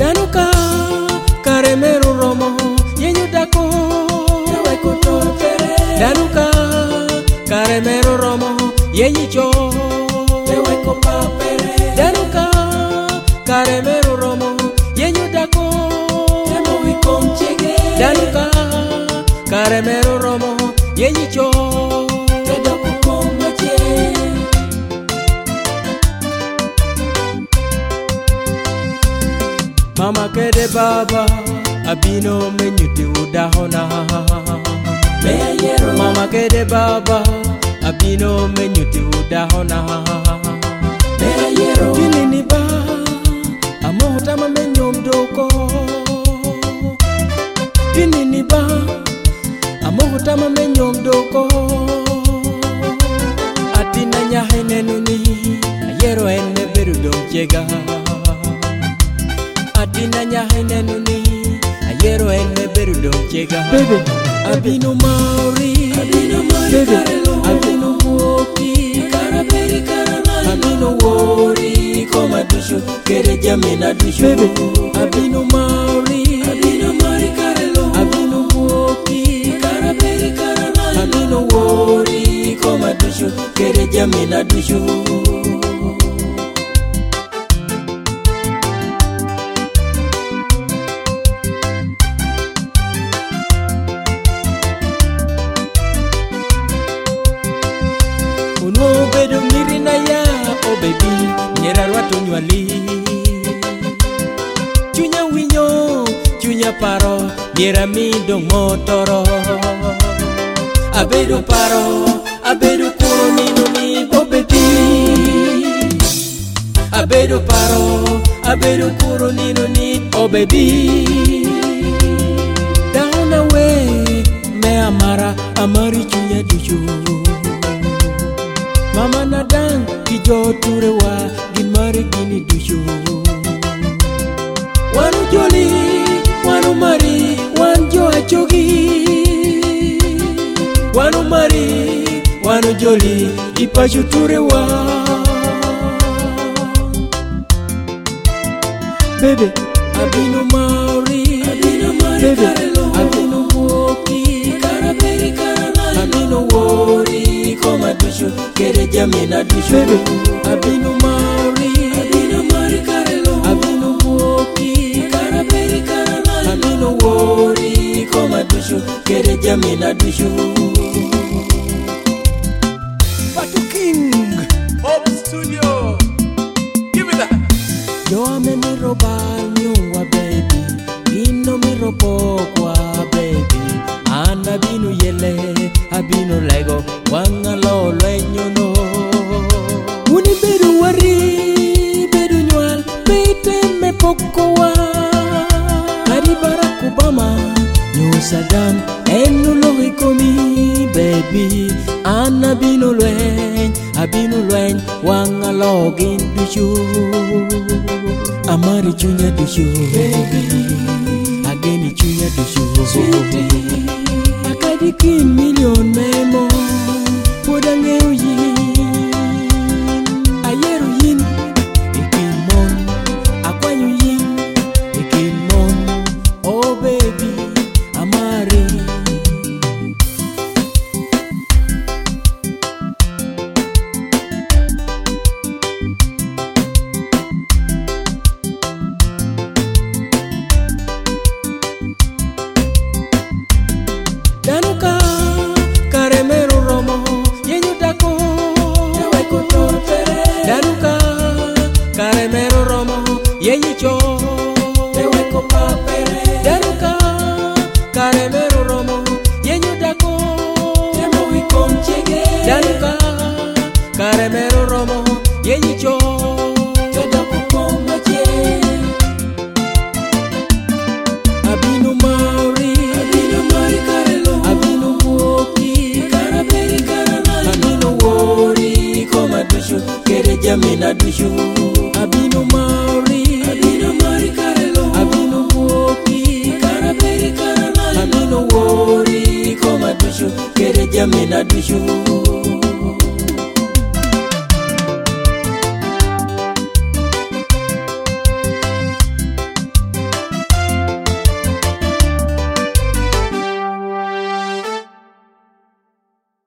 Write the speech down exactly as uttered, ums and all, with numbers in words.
Danuka karemero romo yenyu dako tewe kutotere. Danuka karemero romo yenyu cho tewe kopapere. Danuka karemero romo yenyu dako temo wikomchege. Danuka karemero romo yenyu cho tedo kukomache. Mama kede baba abino menyuti udahona. Mama kede baba abino menyuti udahona. Kini ni ba amohota mamenyom doko. Kini ni ba amohota mamenyom doko. Atina nyahene nuni ayero ene beru domchega. Adina nyahene nuni ayero ene beru domchega. Baby abino maori abino maori karelo abino woki karaberi karamali abino wori koma dushu kere jamina dushu. Baby abino maori abino maori karelo abino woki karaberi karamali abino wori koma dushu kere jamina dushu. Bedo mirina ya oh baby nyera rwato nywali. Chunya winyo chunya paro nyera mi dong motoro. Abedo paro abedo kuro nino ni oh baby. Abedo paro abedo kuro nino ni oh baby. Down away me amara amari chunya duchu. Mama nadang kijo turewa gimari gini dushu. Wanu joli wanu mari wanjo achogi. Wanu mari wanu joli ipashu turewa. Baby abino maori abino maori karelo abino woki karaberi karamali abino wori koma dushu kere jamina dushu. Baby abino maori abino maori karelo abino woki karaberi karamali abino wori koma dushu kere jamina dushu. Patu King Hope Studio, give me that. Yo ame mi roba nyungwa baby, ino mi ropo kwa baby. Ana binu yele abino lego wanga lo lenyono. Uni bedu wari bedu nywal bete me pokowa. Kari Barack Obama nyu Saddam enu lo hikomi baby. Ana binu lwen abinu lwen wanga lo gindushu. Amari chunya dushu baby ageni chunya dushu. Sweetie akadi kin million memo podange yin ayeru yin ikin mon akwanyu yin ikin mon oh baby amari. Danuka karemero romo yenyu dako tewe kutotere. Danuka karemero romo yenyu cho tewe kopapere. Danuka karemero romo yenyu dako temo wikomchege. Danuka karemero romo yenyu cho tedo kukomache. Abino maori abino maori karelo abino woki karaberi karamali abino wori koma dushu kere jamina dushu. Abino maori abino maori karelo abino woki karaberi karamali abino wori koma dushu kere jamina dushu.